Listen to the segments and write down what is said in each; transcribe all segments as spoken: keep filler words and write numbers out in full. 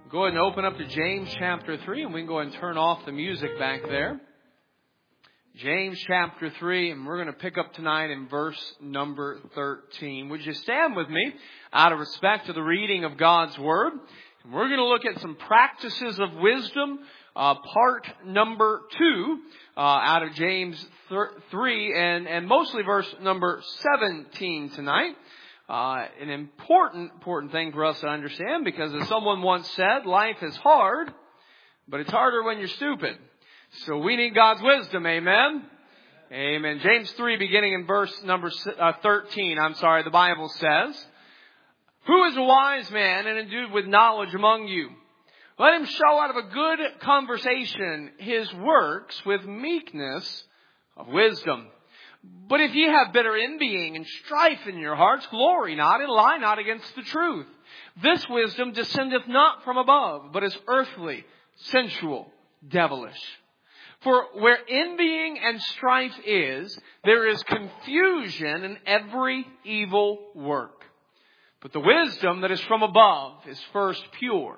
Go ahead and open up to James chapter three, and we can go ahead and turn off the music back there. James chapter three, and we're going to pick up tonight in verse number thirteen. Would you stand with me out of respect to the reading of God's Word? And we're going to look at some practices of wisdom, uh, part number two, uh, out of James three, and, and mostly verse number seventeen tonight. Uh, an important, important thing for us to understand, because as someone once said, life is hard, but it's harder when you're stupid. So we need God's wisdom, amen? Amen. James three, beginning in verse number thirteen, I'm sorry, the Bible says, "Who is a wise man and endued with knowledge among you? Let him show out of a good conversation his works with meekness of wisdom. But if ye have bitter envying and strife in your hearts, glory not and lie not against the truth. This wisdom descendeth not from above, but is earthly, sensual, devilish. For where envying and strife is, there is confusion in every evil work. But the wisdom that is from above is first pure,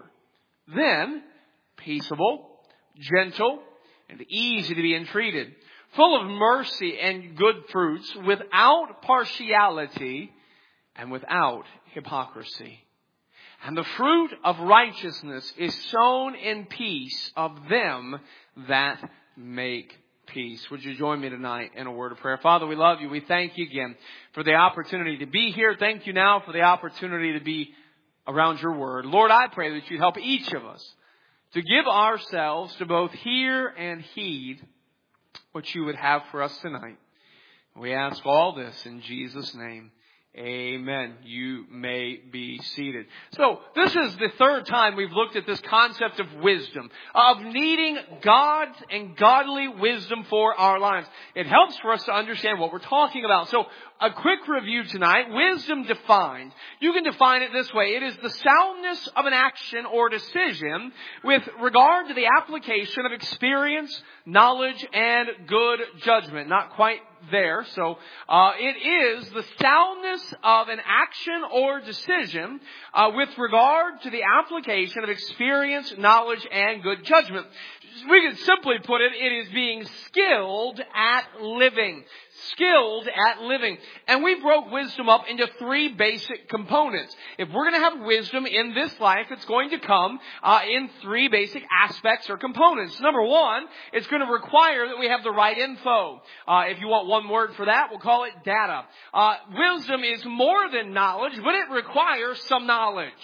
then peaceable, gentle, and easy to be entreated, full of mercy and good fruits, without partiality and without hypocrisy. And the fruit of righteousness is sown in peace of them that make peace." Would you join me tonight in a word of prayer? Father, we love you. We thank you again for the opportunity to be here. Thank you now for the opportunity to be around your word. Lord, I pray that you'd help each of us to give ourselves to both hear and heed what you would have for us tonight. We ask all this in Jesus' name. Amen. You may be seated. So this is the third time we've looked at this concept of wisdom, of needing God's and godly wisdom for our lives. It helps for us to understand what we're talking about. So a quick review tonight. Wisdom defined. You can define it this way. It is the soundness of an action or decision with regard to the application of experience, knowledge, and good judgment. Not quite there. So uh, it is the soundness of an action or decision uh, with regard to the application of experience, knowledge, and good judgment. We can simply put it, it is being skilled at living. Skilled at living. And we broke wisdom up into three basic components. If we're going to have wisdom in this life, it's going to come uh, in three basic aspects or components. Number one, it's going to require that we have the right info. Uh, if you want one word for that, we'll call it data. Uh, wisdom is more than knowledge, but it requires some knowledge.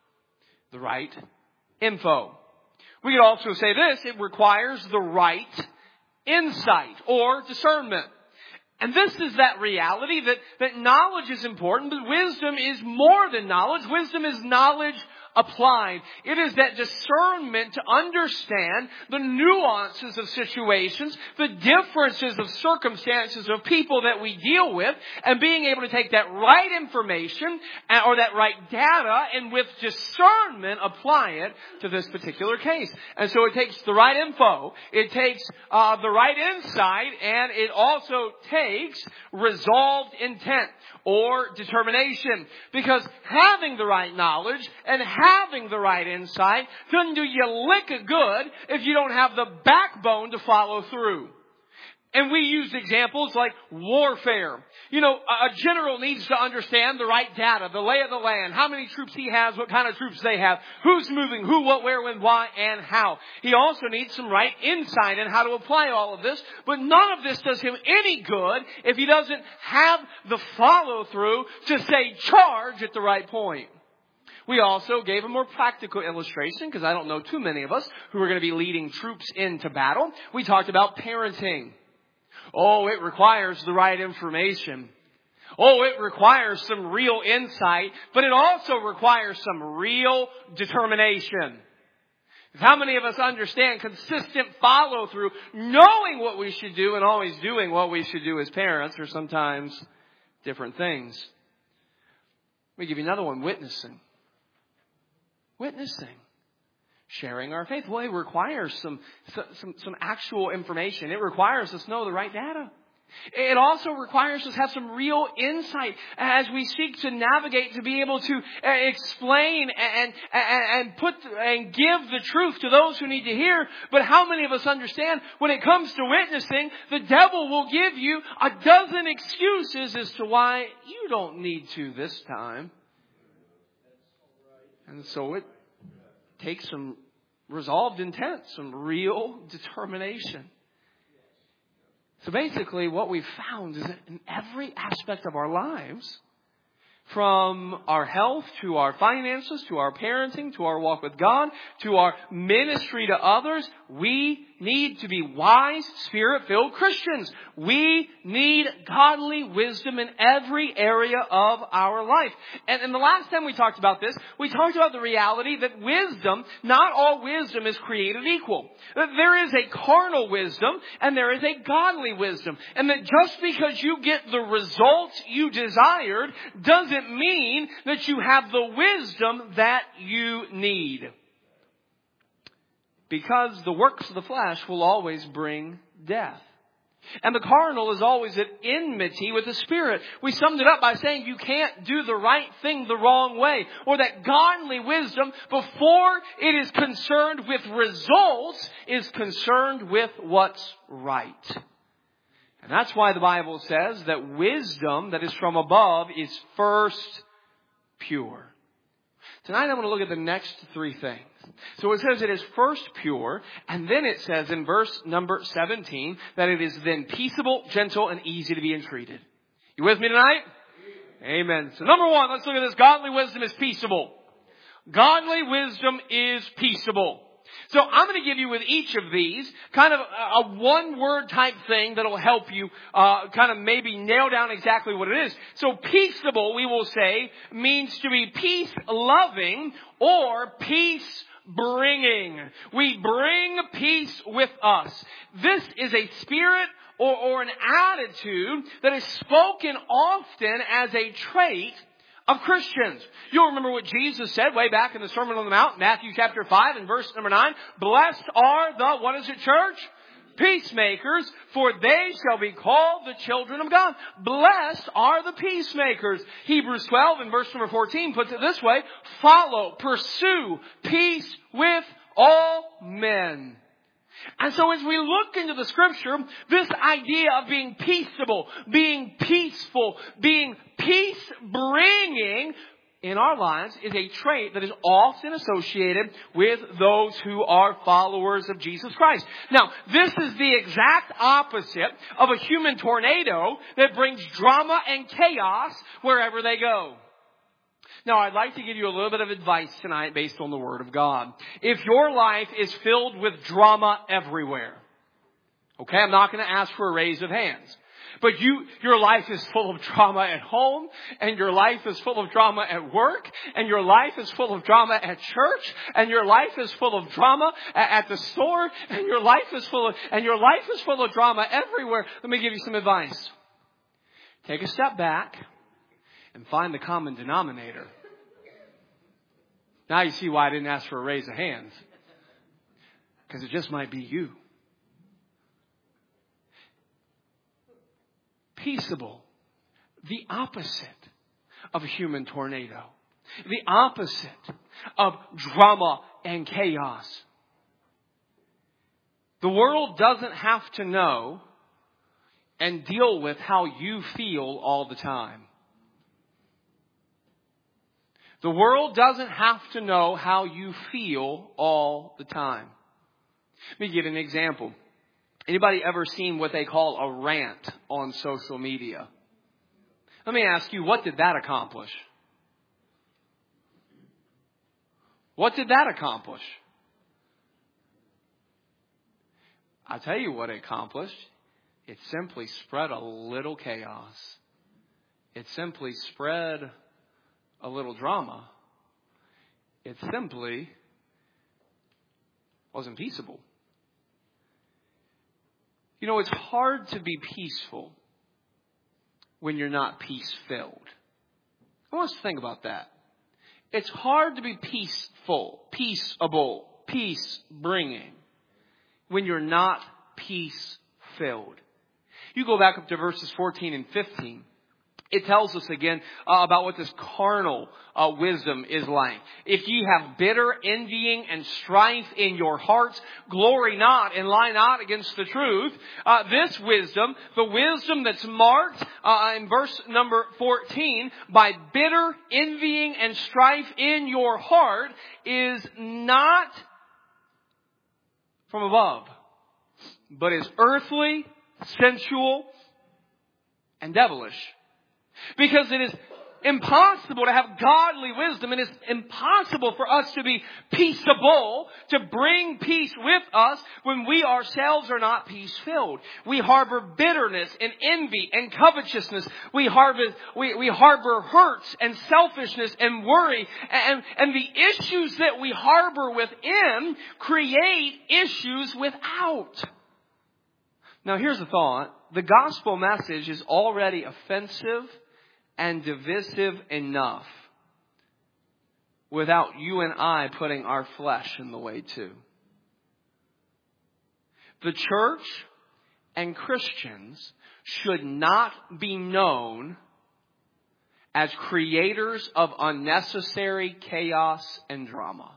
The right info. We could also say this, it requires the right insight or discernment. And this is that reality that, that knowledge is important, but wisdom is more than knowledge. Wisdom is knowledge applied. It is that discernment to understand the nuances of situations, the differences of circumstances of people that we deal with, and being able to take that right information or that right data and with discernment apply it to this particular case. And so it takes the right info, it takes uh, the right insight, and it also takes resolved intent or determination. Because having the right knowledge and having the right insight doesn't do you a lick of good if you don't have the backbone to follow through. And we use examples like warfare. You know, a general needs to understand the right data, the lay of the land, how many troops he has, what kind of troops they have, who's moving, who, what, where, when, why, and how. He also needs some right insight in how to apply all of this. But none of this does him any good if he doesn't have the follow-through to say charge at the right point. We also gave a more practical illustration, because I don't know too many of us who are going to be leading troops into battle. We talked about parenting. Oh, it requires the right information. Oh, it requires some real insight, but it also requires some real determination. How many of us understand consistent follow through, knowing what we should do and always doing what we should do as parents, or sometimes different things? Let me give you another one, witnessing. Witnessing. Sharing our faith. Well, it requires some, some, some actual information. It requires us to know the right data. It also requires us to have some real insight as we seek to navigate, to be able to explain and, and, and put and give the truth to those who need to hear. But how many of us understand when it comes to witnessing, the devil will give you a dozen excuses as to why you don't need to this time. And so it takes some resolved intent, some real determination. So basically what we've found is that in every aspect of our lives, from our health to our finances, to our parenting, to our walk with God, to our ministry to others, we need to be wise, Spirit-filled Christians. We need godly wisdom in every area of our life. And, and the last time we talked about this, we talked about the reality that wisdom, not all wisdom is created equal. That there is a carnal wisdom and there is a godly wisdom. And that just because you get the results you desired doesn't mean that you have the wisdom that you need. Because the works of the flesh will always bring death. And the carnal is always at enmity with the Spirit. We summed it up by saying you can't do the right thing the wrong way. Or that godly wisdom, before it is concerned with results, is concerned with what's right. And that's why the Bible says that wisdom that is from above is first pure. Tonight I'm going to look at the next three things. So it says it is first pure, and then it says in verse number seventeen that it is then peaceable, gentle, and easy to be entreated. You with me tonight? Amen. So number one, let's look at this. Godly wisdom is peaceable. Godly wisdom is peaceable. So I'm going to give you with each of these kind of a one-word type thing that will help you uh, kind of maybe nail down exactly what it is. So peaceable, we will say, means to be peace-loving or peace-bringing. We bring peace with us. This is a spirit or, or an attitude that is spoken often as a trait of Christians. You'll remember what Jesus said way back in the Sermon on the Mount, Matthew chapter five and verse number nine. Blessed are the, what is it, church? Peacemakers, for they shall be called the children of God. Blessed are the peacemakers. Hebrews twelve and verse number fourteen puts it this way. Follow, pursue peace with all men. And so as we look into the Scripture, this idea of being peaceable, being peaceful, being peace-bringing in our lives is a trait that is often associated with those who are followers of Jesus Christ. Now, this is the exact opposite of a human tornado that brings drama and chaos wherever they go. Now, I'd like to give you a little bit of advice tonight based on the Word of God. If your life is filled with drama everywhere, okay, I'm not going to ask for a raise of hands. But you, your life is full of drama at home, and your life is full of drama at work, and your life is full of drama at church, and your life is full of drama at the store, and your life is full of, and your life is full of drama everywhere. Let me give you some advice. Take a step back and find the common denominator. Now you see why I didn't ask for a raise of hands. Because it just might be you. Peaceable. The opposite of a human tornado. The opposite of drama and chaos. The world doesn't have to know and deal with how you feel all the time. The world doesn't have to know how you feel all the time. Let me give an example. Anybody ever seen what they call a rant on social media? Let me ask you, what did that accomplish? What did that accomplish? I'll tell you what it accomplished. It simply spread a little chaos. It simply spread a little drama. It simply wasn't peaceable. You know, it's hard to be peaceful when you're not peace-filled. I want us to think about that. It's hard to be peaceful, peaceable, peace-bringing when you're not peace-filled. You go back up to verses fourteen and fifteen. It tells us again uh, about what this carnal uh, wisdom is like. If ye have bitter envying and strife in your hearts, glory not and lie not against the truth. Uh, this wisdom, the wisdom that's marked uh, in verse number fourteen, by bitter envying and strife in your heart, is not from above, but is earthly, sensual, and devilish. Because it is impossible to have godly wisdom, and it's impossible for us to be peaceable, to bring peace with us when we ourselves are not peace-filled. We harbor bitterness and envy and covetousness. We harbor, we, we harbor hurts and selfishness and worry. And, and the issues that we harbor within create issues without. Now here's the thought. The gospel message is already offensive and divisive enough without you and I putting our flesh in the way too. The church and Christians should not be known as creators of unnecessary chaos and drama.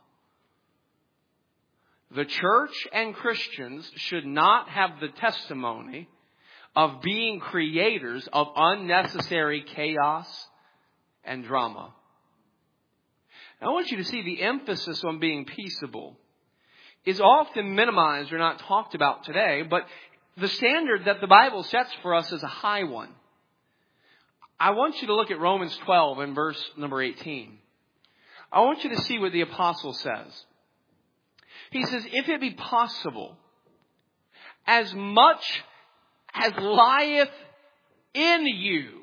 The church and Christians should not have the testimony of being creators of unnecessary chaos and drama. I want you to see the emphasis on being peaceable is often minimized or not talked about today, but the standard that the Bible sets for us is a high one. I want you to look at Romans twelve and verse number eighteen. I want you to see what the apostle says. He says, if it be possible, as much as lieth in you,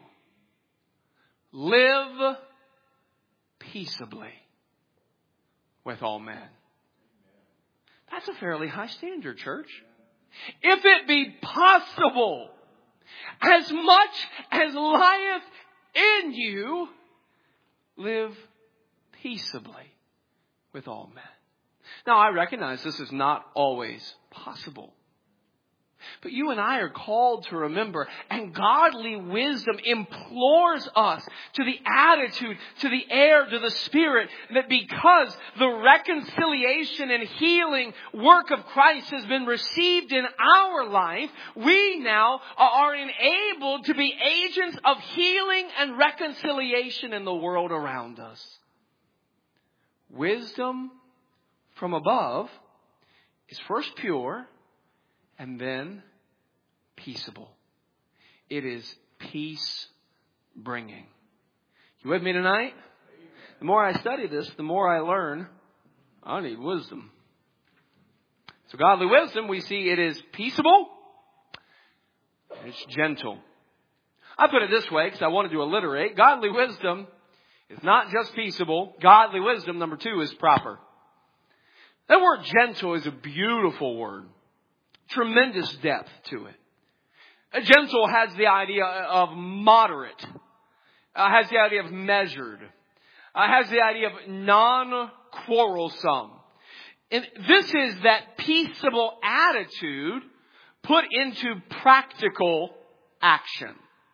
live peaceably with all men. That's a fairly high standard, church. If it be possible, as much as lieth in you, live peaceably with all men. Now, I recognize this is not always possible. But you and I are called to remember, and godly wisdom implores us to the attitude, to the air, to the spirit, that because the reconciliation and healing work of Christ has been received in our life, we now are enabled to be agents of healing and reconciliation in the world around us. Wisdom from above is first pure, and then peaceable. It is peace-bringing. You with me tonight? The more I study this, the more I learn I need wisdom. So godly wisdom, we see it is peaceable, and it's gentle. I put it this way because I wanted to alliterate. Godly wisdom is not just peaceable. Godly wisdom, number two, is proper. That word gentle is a beautiful word. Tremendous depth to it. A gentle has the idea of moderate. Uh, has the idea of measured. Uh, has the idea of non-quarrelsome. And this is that peaceable attitude put into practical action.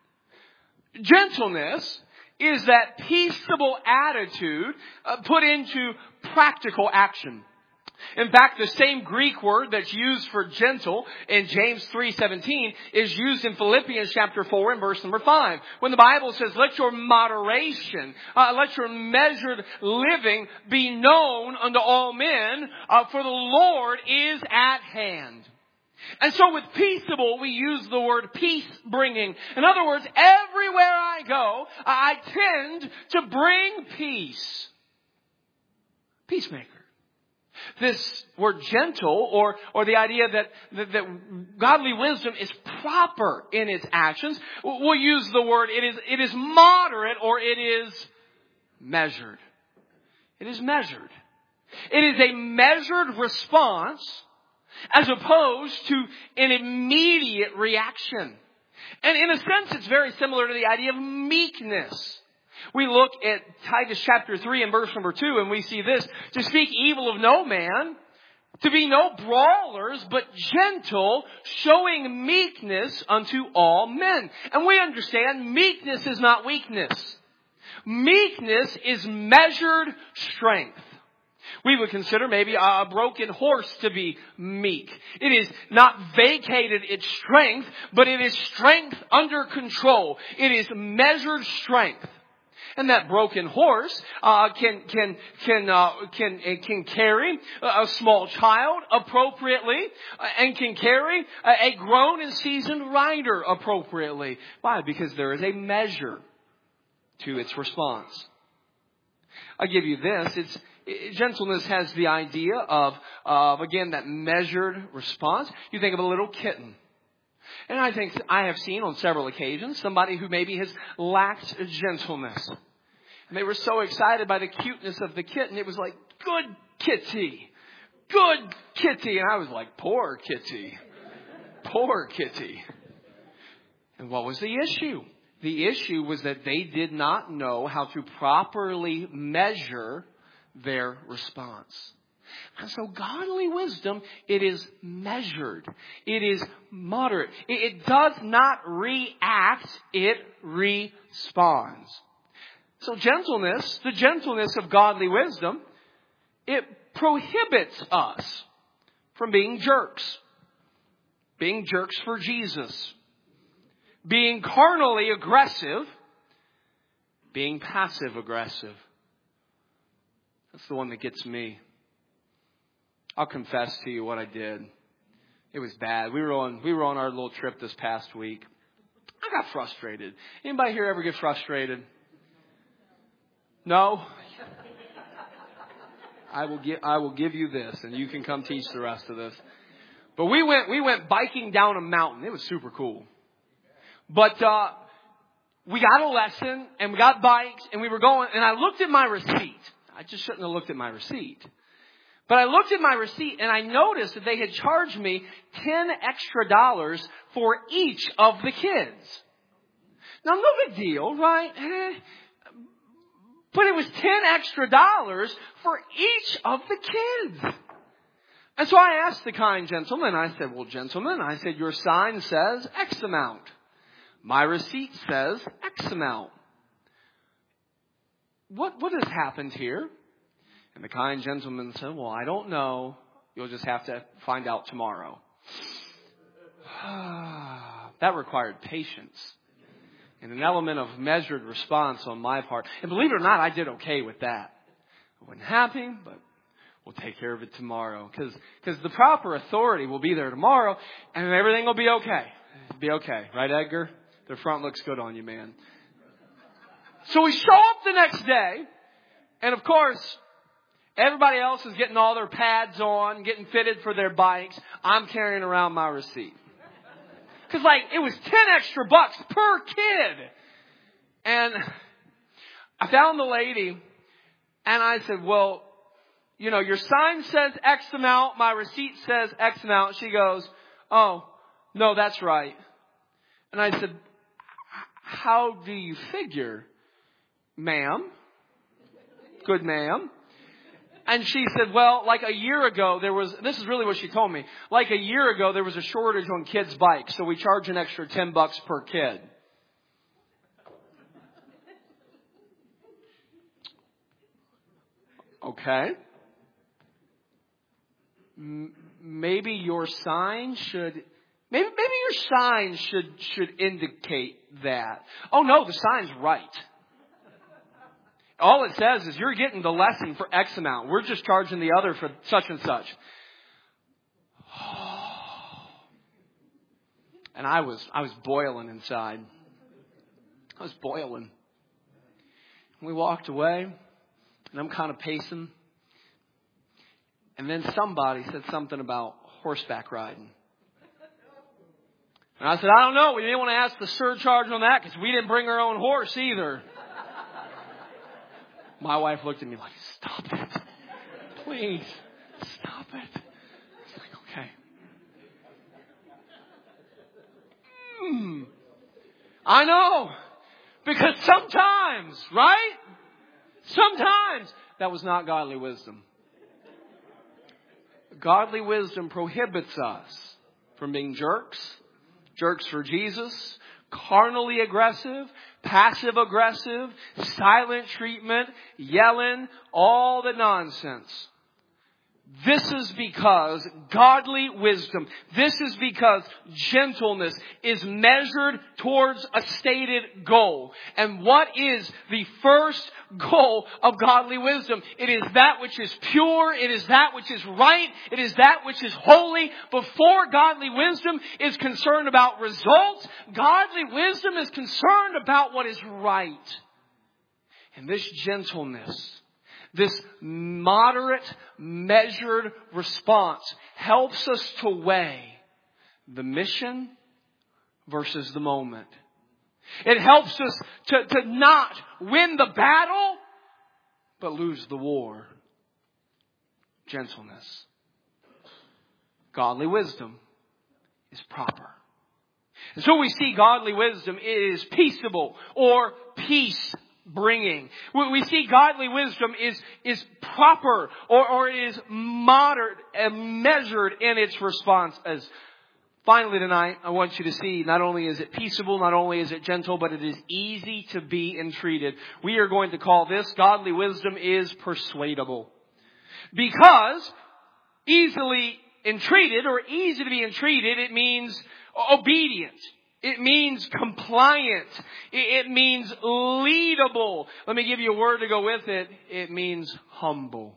Gentleness is that peaceable attitude uh, put into practical action. In fact, the same Greek word that's used for gentle in James three seventeen is used in Philippians chapter four and verse number five. When the Bible says, let your moderation, uh, let your measured living be known unto all men, uh, for the Lord is at hand. And so with peaceable, we use the word peace-bringing. In other words, everywhere I go, I tend to bring peace. Peacemaker. This word gentle, or, or the idea that, that, that godly wisdom is proper in its actions, we'll use the word, it is, it is moderate, or it is measured. It is measured. It is a measured response as opposed to an immediate reaction. And in a sense, it's very similar to the idea of meekness. We look at Titus chapter three and verse number two, and we see this: to speak evil of no man, To be no brawlers, but gentle, showing meekness unto all men. And we understand meekness is not weakness. Meekness is measured strength. We would consider maybe a broken horse to be meek. It is not vacated its strength, but it is strength under control. It is measured strength. And that broken horse uh, can can can uh, can can carry a small child appropriately, uh, and can carry a, a grown and seasoned rider appropriately. Why? Because there is a measure to its response. I'll give you this. It's it, gentleness has the idea of of again that measured response. You think of a little kitten. And I think I have seen on several occasions somebody who maybe has lacked gentleness. And they were so excited by the cuteness of the kitten. It was like, good kitty, good kitty. And I was like, poor kitty, poor kitty. And what was the issue? The issue was that they did not know how to properly measure their response. And so godly wisdom, it is measured. It is moderate. It, it does not react. It responds. So gentleness, the gentleness of godly wisdom, it prohibits us from being jerks. Being jerks for Jesus. Being carnally aggressive. Being passive aggressive. That's the one that gets me. I'll confess to you what I did. It was bad. We were on we were on our little trip this past week. I got frustrated. Anybody here ever get frustrated? No? I will give I will give you this, and you can come teach the rest of this. But we went we went biking down a mountain. It was super cool. But uh we got a lesson, and we got bikes, and we were going, and I looked at my receipt. I just shouldn't have looked at my receipt. But I looked at my receipt and I noticed that they had charged me ten extra dollars for each of the kids. Now, no big deal, right? Eh. But it was ten extra dollars for each of the kids. And so I asked the kind gentleman, I said, well, gentlemen, I said, your sign says X amount. My receipt says X amount. What, what has happened here? And the kind gentleman said, well, I don't know. You'll just have to find out tomorrow. That required patience and an element of measured response on my part. And believe it or not, I did okay with that. I wasn't happy, but we'll take care of it tomorrow. Because because the proper authority will be there tomorrow, and everything will be okay. It'll be okay. Right, Edgar? The front looks good on you, man. So we show up the next day, and of course, everybody else is getting all their pads on, getting fitted for their bikes. I'm carrying around my receipt. Because, like, it was ten extra bucks per kid. And I found the lady, and I said, well, you know, your sign says X amount, my receipt says X amount. She goes, oh, no, that's right. And I said, how do you figure, ma'am? Good ma'am. And she said, well, like a year ago, there was, this is really what she told me. Like a year ago, there was a shortage on kids' bikes, so we charge an extra ten bucks per kid. Okay. M- maybe your sign should, maybe, maybe your sign should, should indicate that. Oh no, the sign's right. All it says is you're getting the lesson for X amount. We're just charging the other for such and such. And I was I was boiling inside. I was boiling. We walked away, and I'm kind of pacing. And then somebody said something about horseback riding. And I said, I don't know. We didn't want to ask the surcharge on that because we didn't bring our own horse either. My wife looked at me like, stop it. Please, stop it. I was like, okay. Mm, I know. Because sometimes, right? Sometimes that was not godly wisdom. Godly wisdom prohibits us from being jerks, jerks for Jesus, carnally aggressive, passive aggressive, silent treatment, yelling, all the nonsense. This is because godly wisdom, this is because gentleness is measured towards a stated goal. And what is the first goal of godly wisdom? It is that which is pure, it is that which is right, it is that which is holy. Before godly wisdom is concerned about results, godly wisdom is concerned about what is right. And this gentleness, this moderate, measured response helps us to weigh the mission versus the moment. It helps us to, to not win the battle, but lose the war. Gentleness. Godly wisdom is proper. And so we see godly wisdom is peaceable or peace bringing. We see godly wisdom is, is proper or, or it is moderate and measured in its response. As finally tonight, I want you to see not only is it peaceable, not only is it gentle, but it is easy to be entreated. We are going to call this godly wisdom is persuadable. Because easily entreated or easy to be entreated, it means obedient. It means compliant. It means leadable. Let me give you a word to go with it. It means humble.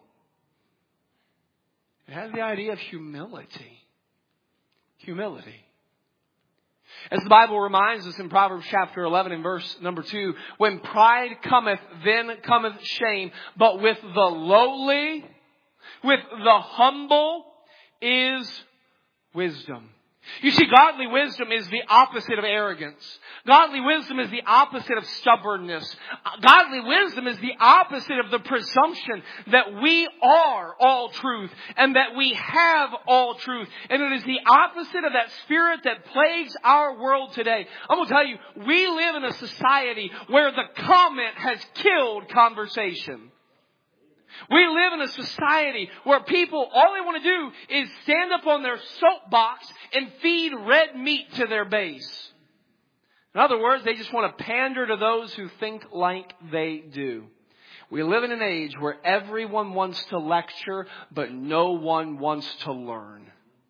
It has the idea of humility. Humility. As the Bible reminds us in Proverbs chapter eleven and verse number two, when pride cometh, then cometh shame. But with the lowly, with the humble is wisdom. You see, godly wisdom is the opposite of arrogance. Godly wisdom is the opposite of stubbornness. Godly wisdom is the opposite of the presumption that we are all truth and that we have all truth. And it is the opposite of that spirit that plagues our world today. I'm going to tell you, we live in a society where the comment has killed conversation. We live in a society where people, all they want to do is stand up on their soapbox and feed red meat to their base. In other words, they just want to pander to those who think like they do. We live in an age where everyone wants to lecture, but no one wants to learn.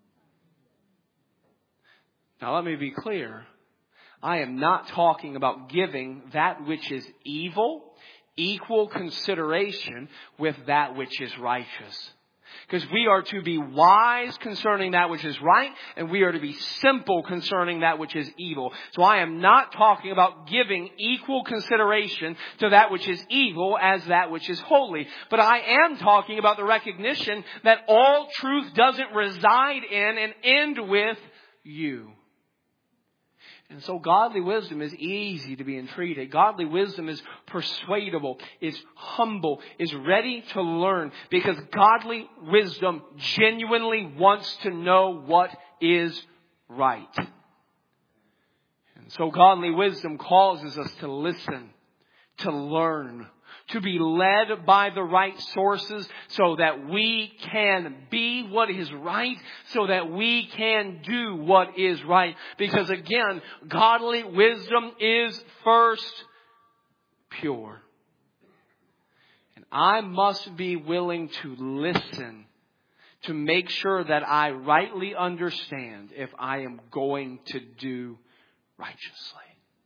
Now let me be clear. I am not talking about giving that which is evil equal consideration with that which is righteous. Because we are to be wise concerning that which is right, and we are to be simple concerning that which is evil. So I am not talking about giving equal consideration to that which is evil as that which is holy. But I am talking about the recognition that all truth doesn't reside in and end with you. And so godly wisdom is easy to be entreated. Godly wisdom is persuadable, is humble, is ready to learn. Because godly wisdom genuinely wants to know what is right. And so godly wisdom causes us to listen, to learn, to be led by the right sources so that we can be what is right, so that we can do what is right. Because again, godly wisdom is first pure. And I must be willing to listen to make sure that I rightly understand if I am going to do righteously.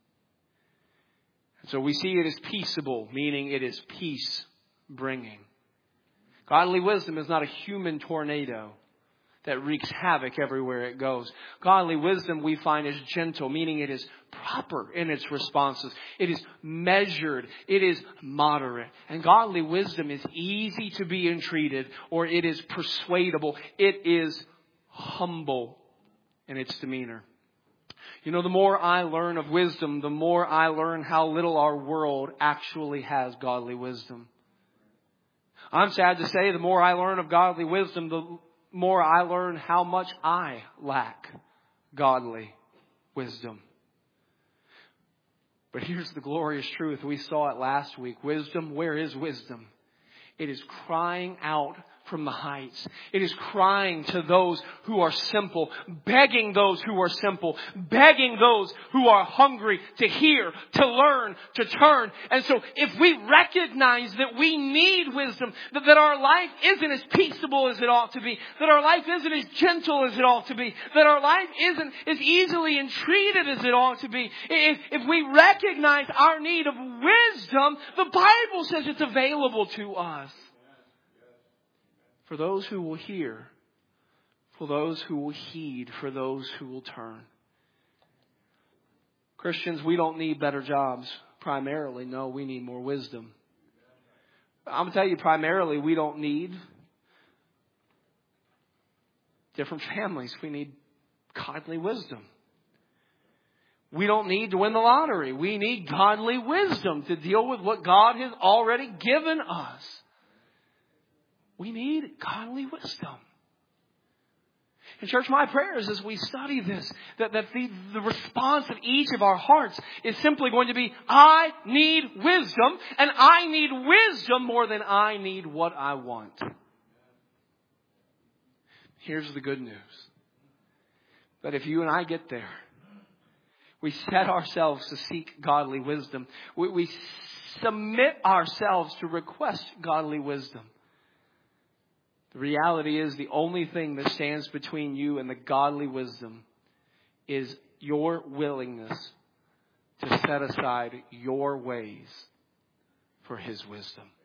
So we see it as peaceable, meaning it is peace bringing. Godly wisdom is not a human tornado that wreaks havoc everywhere it goes. Godly wisdom we find is gentle, meaning it is proper in its responses. It is measured. It is moderate. And godly wisdom is easy to be entreated, or it is persuadable. It is humble in its demeanor. You know, the more I learn of wisdom, the more I learn how little our world actually has godly wisdom. I'm sad to say, the more I learn of godly wisdom, the more I learn how much I lack godly wisdom. But here's the glorious truth. We saw it last week. Wisdom, where is wisdom? It is crying out from the heights. It is crying to those who are simple, begging those who are simple, begging those who are hungry to hear, to learn, to turn. And so if we recognize that we need wisdom, that, that our life isn't as peaceable as it ought to be, that our life isn't as gentle as it ought to be, that our life isn't as easily entreated as it ought to be, if, if we recognize our need of wisdom, the Bible says it's available to us. For those who will hear, for those who will heed, for those who will turn. Christians, we don't need better jobs. Primarily, no, we need more wisdom. I'm going to tell you, primarily, we don't need different families. We need godly wisdom. We don't need to win the lottery. We need godly wisdom to deal with what God has already given us. We need godly wisdom. And church, my prayer is as we study this, that, that the, the response of each of our hearts is simply going to be, I need wisdom, and I need wisdom more than I need what I want. Here's the good news. That if you and I get there, we set ourselves to seek godly wisdom. We, we submit ourselves to request godly wisdom. The reality is the only thing that stands between you and the godly wisdom is your willingness to set aside your ways for His wisdom.